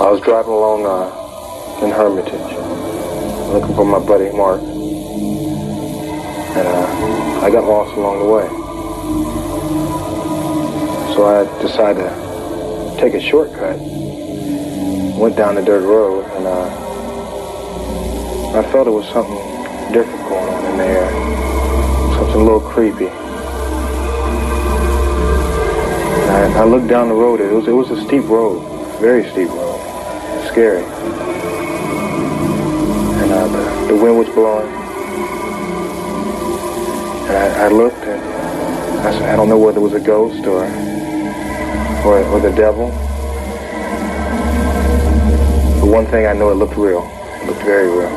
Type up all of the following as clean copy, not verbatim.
I was driving along in Hermitage, looking for my buddy Mark, and I got lost along the way. So I decided to take a shortcut, went down the dirt road, and I felt there was something different going on in the air, something a little creepy. And I looked down the road. It was a steep road, very steep road, scary. And the wind was blowing. And I looked, and I don't know whether it was a ghost or the devil. But one thing I know, it looked real. It looked very real.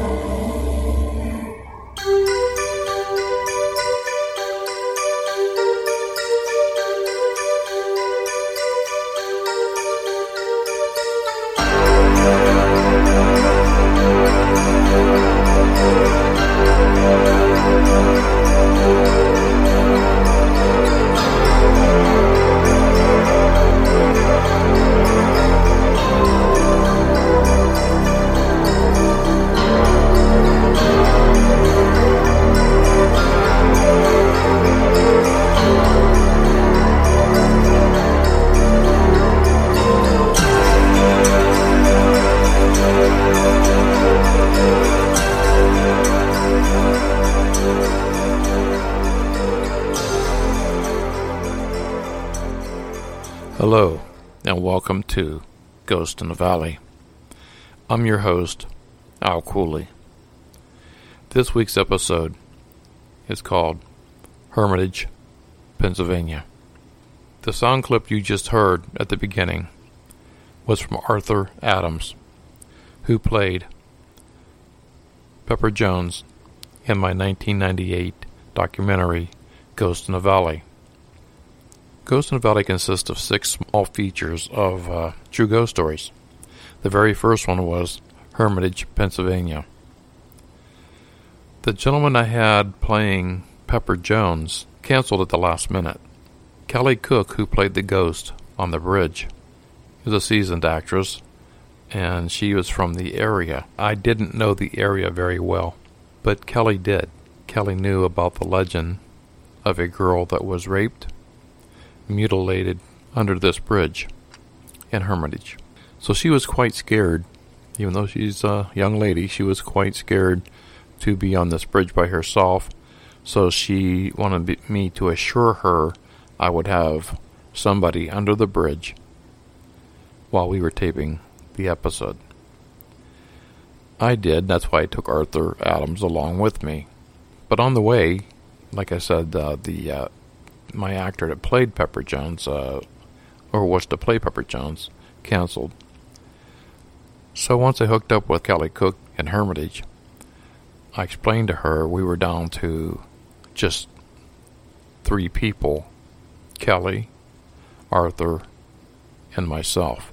Hello, and welcome to Ghost in the Valley. I'm your host, Al Cooley. This week's episode is called Hermitage, Pennsylvania. The sound clip you just heard at the beginning was from Arthur Adams, who played Pepper Jones in my 1998 documentary, Ghost in the Valley. Ghost in the Valley consists of 6 small features of true ghost stories. The very first one was Hermitage, Pennsylvania. The gentleman I had playing Pepper Jones canceled at the last minute. Kelly Cook, who played the ghost on the bridge, is a seasoned actress, and she was from the area. I didn't know the area very well, but Kelly did. Kelly knew about the legend of a girl that was raped, mutilated under this bridge in Hermitage. So she was quite scared, even though she's a young lady, she was quite scared to be on this bridge by herself. So she wanted me to assure her I would have somebody under the bridge while we were taping the episode. I did. That's why I took Arthur Adams along with me. But on the way, like I said, my actor that played Pepper Jones, or was to play Pepper Jones, canceled. So once I hooked up with Kelly Cook in Hermitage, I explained to her we were down to just 3 people, Kelly, Arthur, and myself.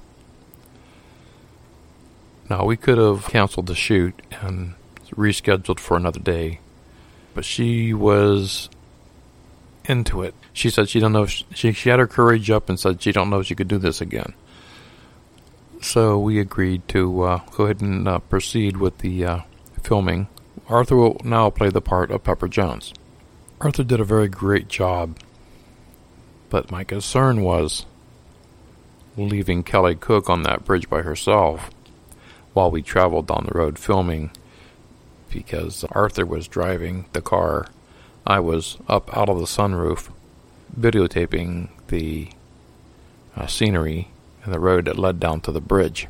Now, we could have canceled the shoot and rescheduled for another day, but she was into it. She said she don't know if she had her courage up and said she don't know if she could do this again. So we agreed to go ahead and proceed with the filming. Arthur will now play the part of Pepper Jones. Arthur did a very great job, but my concern was leaving Kelly Cook on that bridge by herself while we traveled down the road filming, because Arthur was driving the car. I was up out of the sunroof videotaping the scenery and the road that led down to the bridge.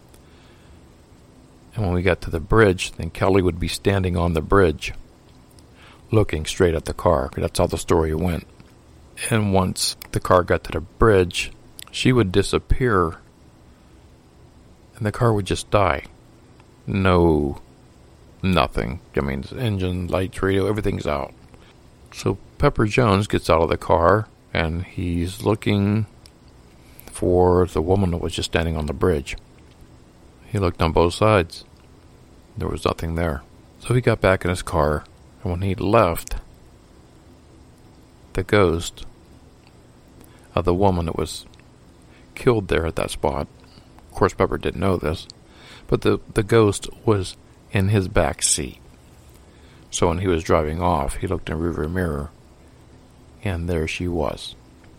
And when we got to the bridge, then Kelly would be standing on the bridge looking straight at the car. That's how the story went. And once the car got to the bridge, she would disappear and the car would just die. Nothing. I mean, engine, lights, radio, everything's out. So Pepper Jones gets out of the car, and he's looking for the woman that was just standing on the bridge. He looked on both sides. There was nothing there. So he got back in his car, and when he left, the ghost of the woman that was killed there at that spot course, Pepper didn't know this, but the ghost was in his back seat. So when he was driving off, he looked in the rearview mirror, and there she was.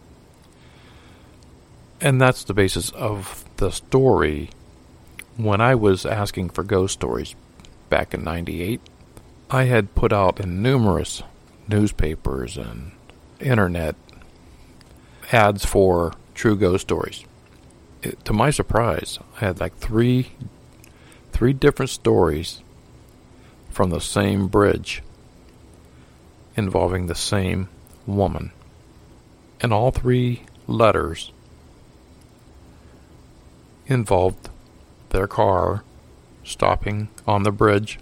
And that's the basis of the story. When I was asking for ghost stories back in '98, I had put out in numerous newspapers and internet ads for true ghost stories. To my surprise, I had like three different stories from the same bridge involving the same woman. And all three letters involved their car stopping on the bridge,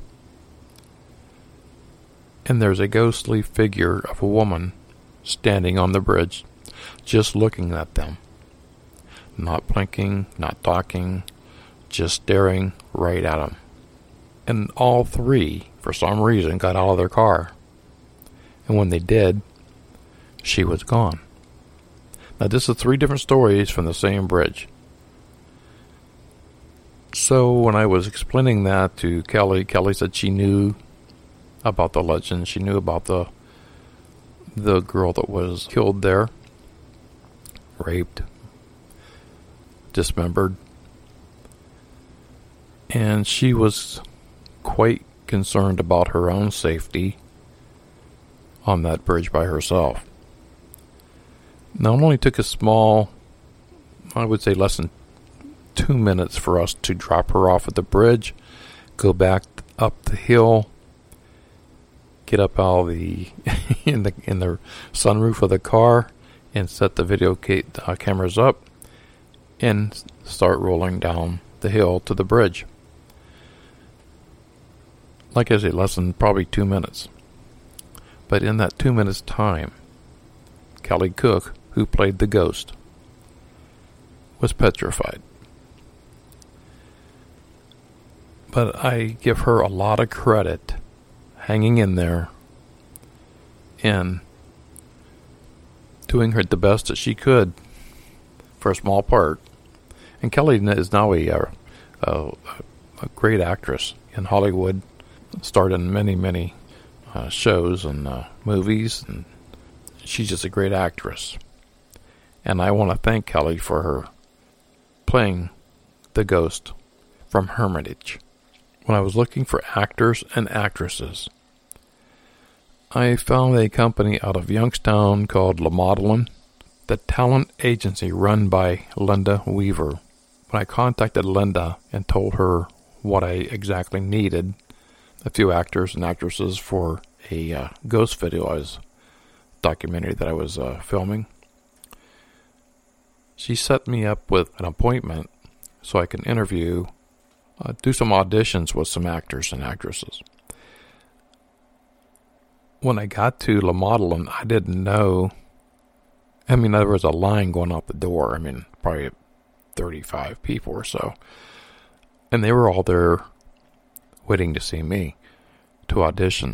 and there's a ghostly figure of a woman standing on the bridge just looking at them, not blinking, not talking, just staring right at them. And all three, for some reason, got out of their car, and when they did, she was gone. Now this is three different stories from the same bridge. So when I was explaining that to Kelly said she knew about the legend. She knew about the girl that was killed there, raped, dismembered, and she was quite concerned about her own safety on that bridge by herself. Now it only took a small, I would say less than 2 minutes for us to drop her off at the bridge, go back up the hill, get up out of the in the sunroof of the car, and set the video cameras up, and start rolling down the hill to the bridge. Like I say, less than probably 2 minutes. But in that 2 minutes time, Kelly Cook, who played the ghost, was petrified. But I give her a lot of credit hanging in there and doing her the best that she could for a small part. And Kelly is now a great actress in Hollywood, starred in many shows and movies, and she's just a great actress. And I want to thank Kelly for her playing the ghost from Hermitage. When I was looking for actors and actresses, I found a company out of Youngstown called La Modelin, the talent agency run by Linda Weaver. When I contacted Linda and told her what I exactly needed, a few actors and actresses for a ghost video documentary that I was filming, she set me up with an appointment so I can interview, do some auditions with some actors and actresses. When I got to La Modelin, I didn't know. I mean, there was a line going out the door. I mean, probably 35 people or so. And they were all there waiting to see me to audition.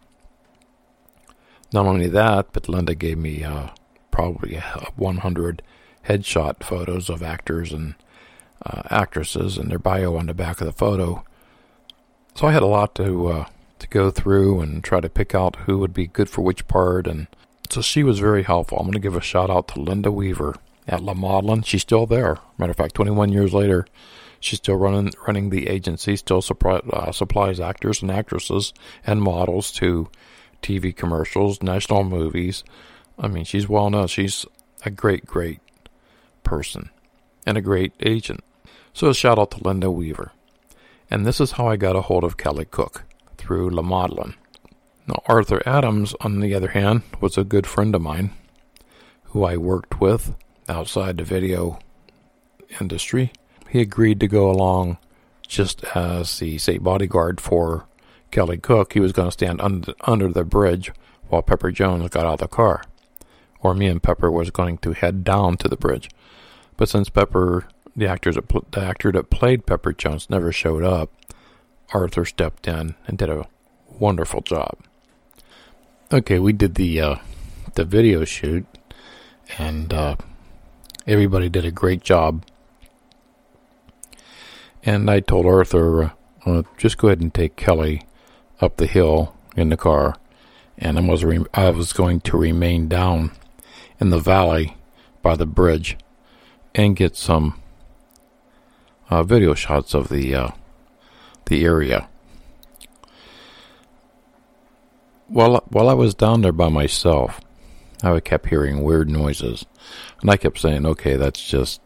Not only that, but Linda gave me probably 100 headshot photos of actors and actresses and their bio on the back of the photo. So I had a lot to go through and try to pick out who would be good for which part, and so she was very helpful. I'm going to give a shout out to Linda Weaver at La Modelin. She's still there. Matter of fact, 21 years later, she's still running the agency, still supplies actors and actresses and models to TV commercials, national movies. I mean, she's well known. She's a great person and a great agent. So a shout out to Linda Weaver. And this is how I got a hold of Kelly Cook, through La Modelin. Now, Arthur Adams, on the other hand, was a good friend of mine who I worked with outside the video industry. He agreed to go along just as the state bodyguard for Kelly Cook. He was going to stand under the bridge while Pepper Jones got out of the car. Or me and Pepper was going to head down to the bridge. But since Pepper, the actor that played Pepper Jones, never showed up, Arthur stepped in and did a wonderful job. Okay, we did the video shoot, and everybody did a great job. And I told Arthur, just go ahead and take Kelly up the hill in the car, and I was going to remain down in the valley by the bridge and get some video shots of the area. While I was down there by myself, I kept hearing weird noises, and I kept saying, "Okay, that's just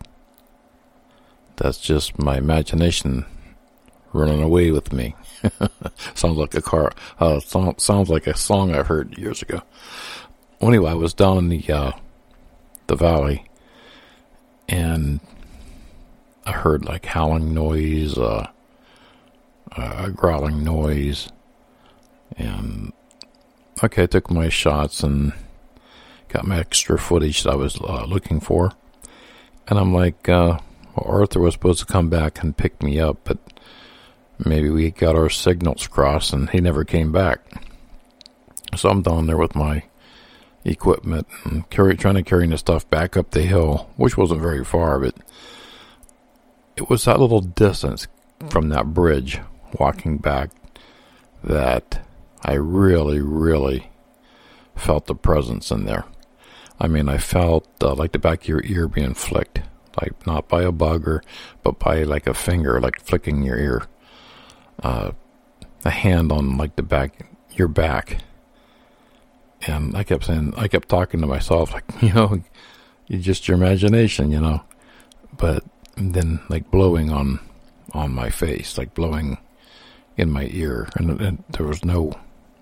my imagination running away with me." Sounds like sounds like a song I heard years ago. Anyway, I was down in the valley, and I heard like howling noise, a growling noise, and okay, I took my shots and got my extra footage that I was looking for, and I'm like, Arthur was supposed to come back and pick me up, but maybe we got our signals crossed and he never came back. So I'm down there with my equipment and trying to carry the stuff back up the hill, which wasn't very far, but it was that little distance from that bridge walking back that I really, really felt the presence in there. I mean, I felt like the back of your ear being flicked, like not by a bug but by like a finger, like flicking your ear. A hand on like your back. And I kept talking to myself, like, you just your imagination, but then like blowing on my face, like blowing in my ear, and there was no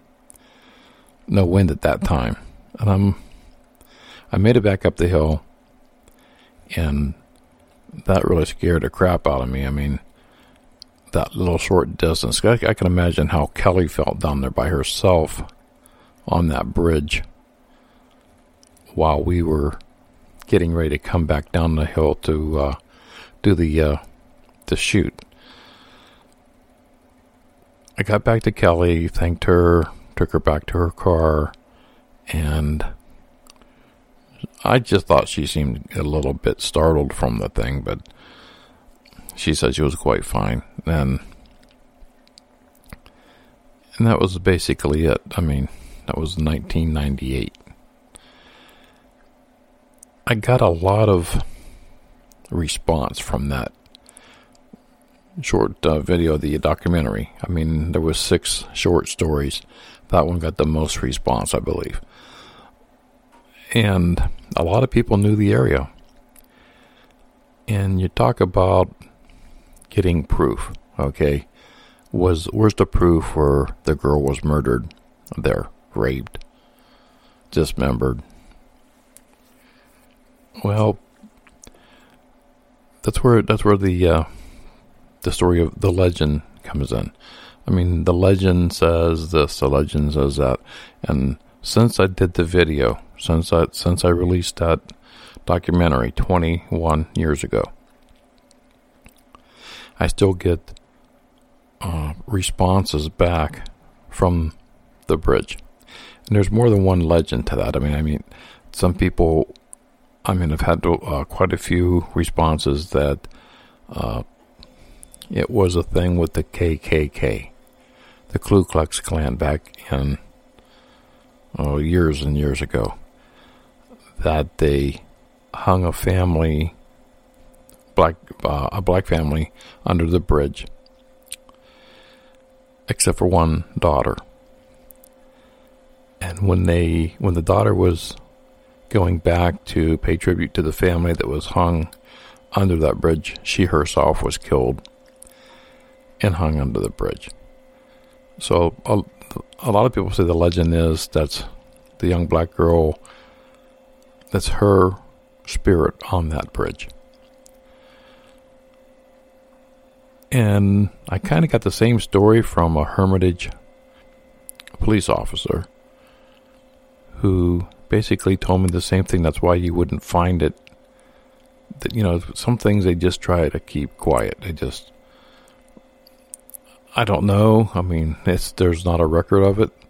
wind at that time. And I made it back up the hill, and that really scared the crap out of me. I mean, that little short distance. I can imagine how Kelly felt down there by herself on that bridge while we were getting ready to come back down the hill to do the shoot. I got back to Kelly, thanked her, took her back to her car, and I just thought she seemed a little bit startled from the thing, but she said she was quite fine. And that was basically it. I mean, that was 1998. I got a lot of response from that short video, the documentary. I mean, there was 6 short stories. That one got the most response, I believe. And a lot of people knew the area. And you talk about getting proof, okay? Where's the proof where the girl was murdered there, raped, dismembered? Well, that's where the story of the legend comes in. I mean, the legend says this, the legend says that, and since I did the video, since I released that documentary 21 years ago, I still get responses back from the bridge. And there's more than one legend to that. I mean, some people, I've had quite a few responses that it was a thing with the KKK, the Ku Klux Klan, back in years and years ago, that they hung a family, a black family, under the bridge, except for one daughter. And when the daughter was going back to pay tribute to the family that was hung under that bridge, she herself was killed and hung under the bridge. So a lot of people say the legend is that's the young black girl, that's her spirit on that bridge. And I kind of got the same story from a Hermitage police officer who basically told me the same thing. That's why you wouldn't find it. That, some things they just try to keep quiet. I don't know. I mean, there's not a record of it.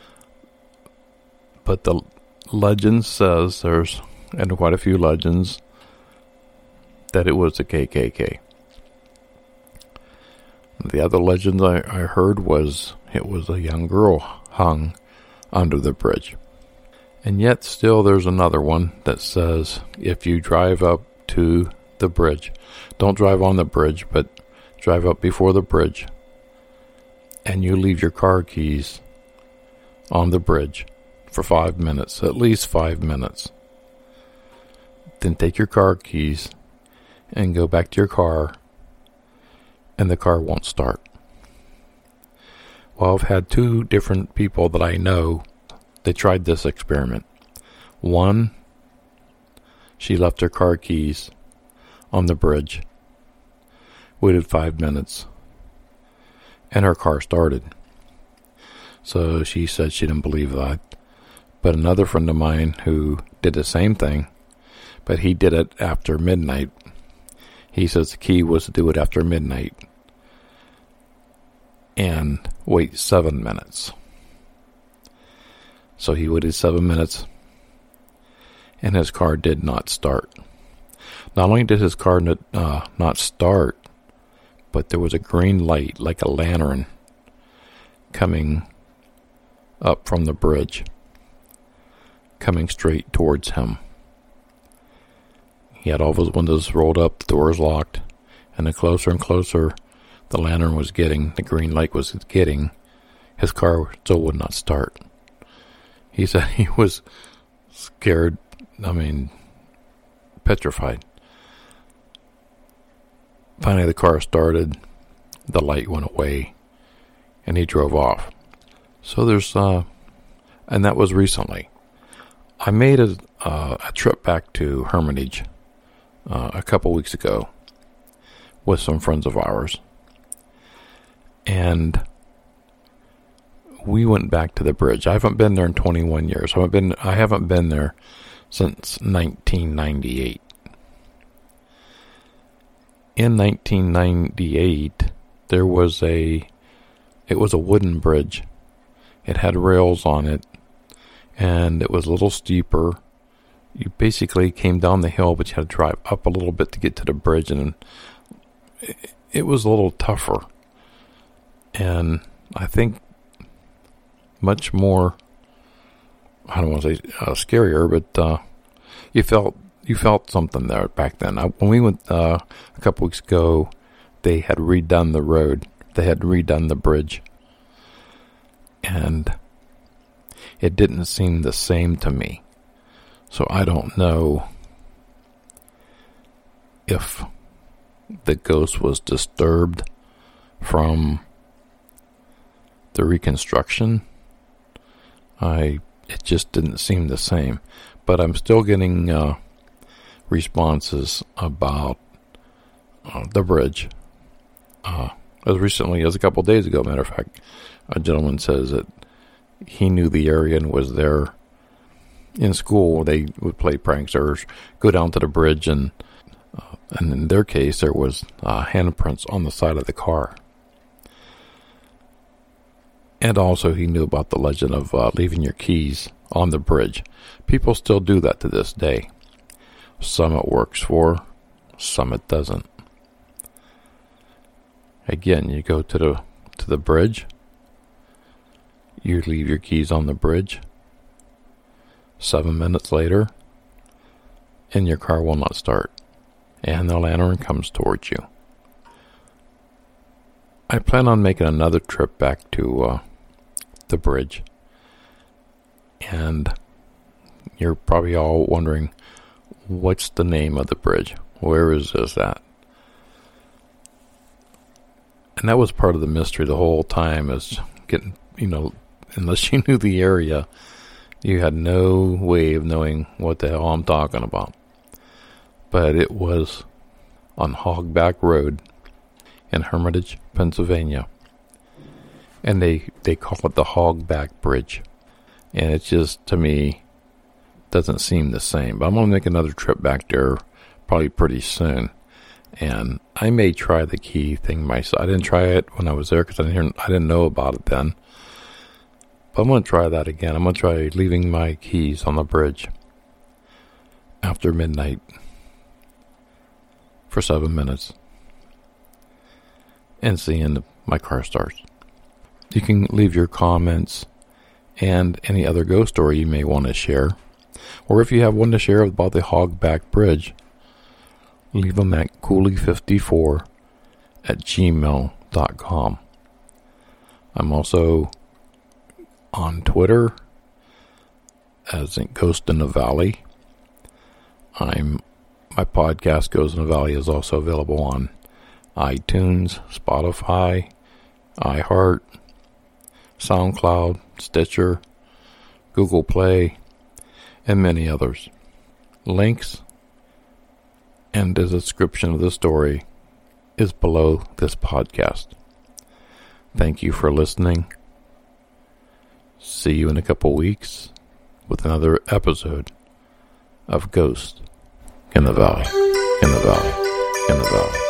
But the legend says and quite a few legends, that it was the KKK. The other legend I heard was it was a young girl hung under the bridge. And yet still there's another one that says if you drive up to the bridge, don't drive on the bridge, but drive up before the bridge, and you leave your car keys on the bridge for 5 minutes, at least 5 minutes. Then take your car keys and go back to your car, and the car won't start. Well, I've had 2 different people that I know, they tried this experiment. One, she left her car keys on the bridge, waited 5 minutes, and her car started. So she said she didn't believe that. But another friend of mine who did the same thing, but he did it after midnight. He says the key was to do it after midnight and wait 7 minutes. So he waited 7 minutes, and his car did not start. Not only did his car not start, but there was a green light, like a lantern, coming up from the bridge, coming straight towards him. He had all of his windows rolled up, the doors locked, and the closer and closer the lantern was getting, the green light was getting, his car still would not start. He said he was scared, petrified. Finally, the car started, the light went away, and he drove off. So there's, and that was recently. I made a trip back to Hermitage a couple weeks ago with some friends of ours, and we went back to the bridge. I haven't been there in 21 years. I haven't been there since 1998. In 1998, it was a wooden bridge. It had rails on it, and it was a little steeper. You basically came down the hill, but you had to drive up a little bit to get to the bridge, and it was a little tougher. And I think much more, I don't want to say scarier, but you felt something there back then. When we went a couple weeks ago, they had redone the road. They had redone the bridge. And it didn't seem the same to me. So I don't know if the ghost was disturbed from the reconstruction. It just didn't seem the same. But I'm still getting responses about the bridge. As recently as a couple days ago, matter of fact, a gentleman says that he knew the area and was there in school. They would play pranks or go down to the bridge, and in their case, there was handprints on the side of the car. And also, he knew about the legend of leaving your keys on the bridge. People still do that to this day. Some it works for, some it doesn't. Again, you go to the bridge. You leave your keys on the bridge. 7 minutes later, and your car will not start, and the lantern comes towards you. I plan on making another trip back to the bridge, and you're probably all wondering, what's the name of the bridge? Where is this at? And that was part of the mystery the whole time, is getting, unless you knew the area, you had no way of knowing what the hell I'm talking about. But it was on Hogback Road in Hermitage, Pennsylvania. And they call it the Hogback Bridge. And it just, to me, doesn't seem the same. But I'm going to make another trip back there probably pretty soon. And I may try the key thing myself. I didn't try it when I was there because I didn't know about it then. But I'm going to try that again. I'm going to try leaving my keys on the bridge after midnight for 7 minutes. and seeing my car starts. You can leave your comments and any other ghost story you may want to share. Or if you have one to share about the Hogback Bridge, leave them at cooley54@gmail.com. I'm also on Twitter as Ghost in the Valley. My podcast, Ghost in the Valley, is also available on iTunes, Spotify, iHeart, SoundCloud, Stitcher, Google Play, and many others. Links and the description of the story is below this podcast. Thank you for listening. See you in a couple weeks with another episode of Ghost in the Valley, in the Valley, in the Valley.